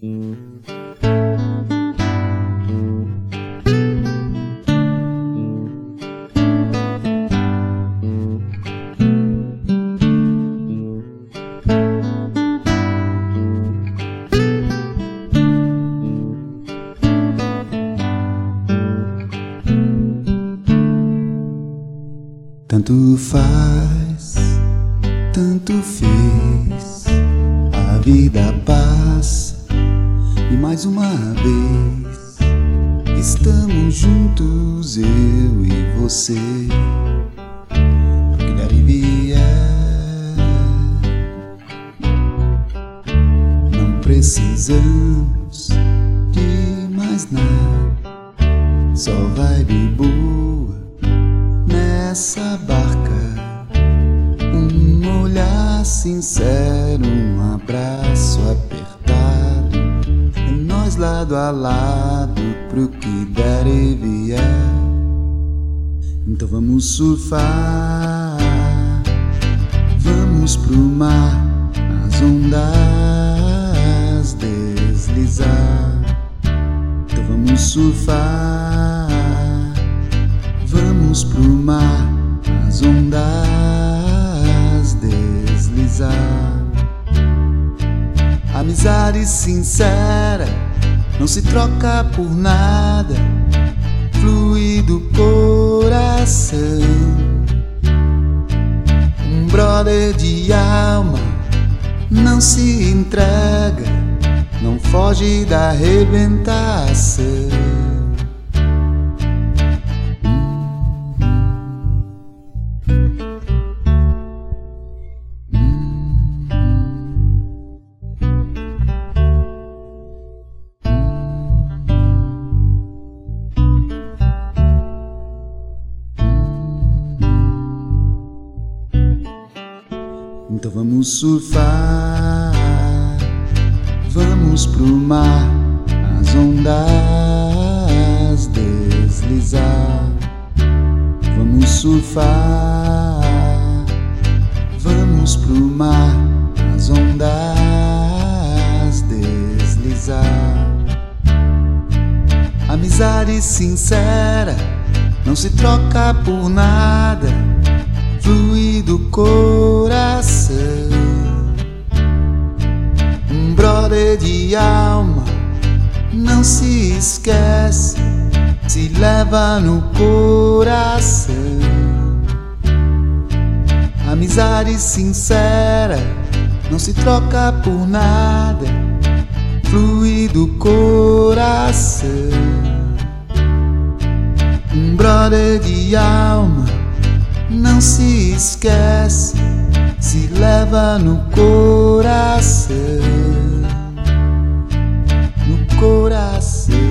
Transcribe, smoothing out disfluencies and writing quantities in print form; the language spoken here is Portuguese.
Tanto faz, tanto fez, a vida passa e mais uma vez estamos juntos, eu e você. O que der e vier, não precisamos de mais nada, só vibe boa nessa barca, um olhar sincero, um abraço apertado, é nós lado a lado pro que der e vier. Então vamos surfar, vamos pro mar, as ondas deslizar. Então vamos surfar, vamos pro mar, as ondas deslizar. Amizade sincera não se troca por nada, flui do coração. Um brother de alma não se entrega, não foge da arrebentação. Então vamos surfar, vamos pro mar, as ondas deslizar. Vamos surfar, vamos pro mar, as ondas deslizar. Amizade sincera não se troca por nada, flui do coração. Um brother de alma não se esquece, se leva no coração. Amizade sincera não se troca por nada, flui do coração. Um brother de alma não se esquece, se leva no coração, no coração.